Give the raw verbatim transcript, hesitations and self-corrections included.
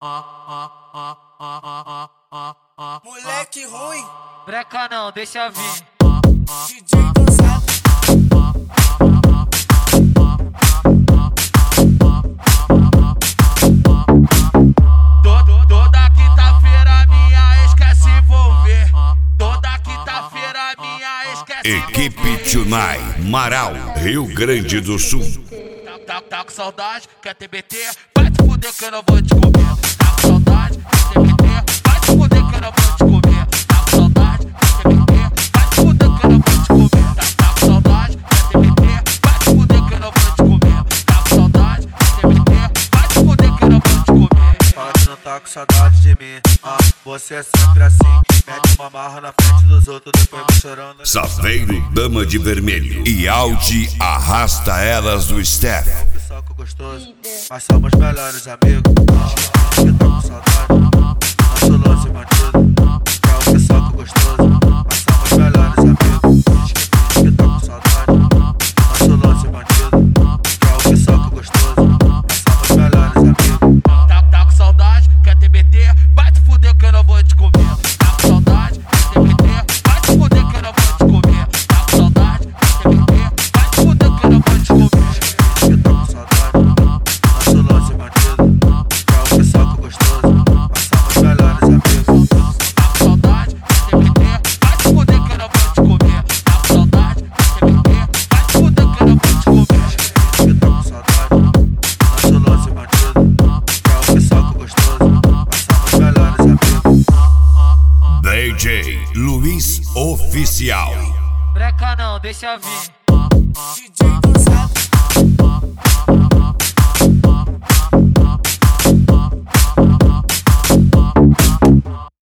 Moleque ruim, Breca não, deixa vir. D J cansado. Toda quinta-feira minha esquece envolver. Toda quinta-feira minha esquece Equipe Tunai, Marau, Rio Grande do Sul. Tá, tá, tá com saudade, quer T B T? Vai te fuder que eu não vou te comer. Tá com saudade, quer T B T? Vai te fuder que eu não vou te comer. Tá com saudade, quer T B T? Vai te fuder que eu não vou te comer. Tá, tá com saudade, quer T B T? Vai te fuder que eu não vou te comer. Tá com saudade, quer T B T? Vai te fuder que eu não vou te comer. Fala que não tá com saudade de mim, ah, você é sempre assim. Mete uma marra na frente dos outros, depois me chorando. Safeiro, Dama de Vermelho e Audi arrasta elas do staff. Que soco gostoso, mas somos melhores amigos. Que tá com saudade, nosso lance bandido. Que é o que soco gostoso, mas somos melhores amigos. Que tá com saudade, nosso lance bandido. Que é o que soco gostoso, mas somos melhores amigos. Tá, tá com saudade, quer T B T? Vai te fuder que eu não vou te comer. Tá com saudade, quer T B T? Vai te fuder que eu não vou te comer. Tá com saudade, quer T B T? Vai te fuder que eu não vou te comer. Que tá com saudade, nosso lance bandido. Que é o que soco gostoso, mas somos melhores amigos. Tá com saudade, quer T B T? Vai te fuder que eu não vou te comer. Tá com saudade, quer T B T? Vai te fuder que eu não vou te comer. Que tá com saudade, nosso lance bandido. Que é o que soco gostoso, mas somos melhores amigos. D J Luiz Oficial. Breca não, deixa vir. D J cansado.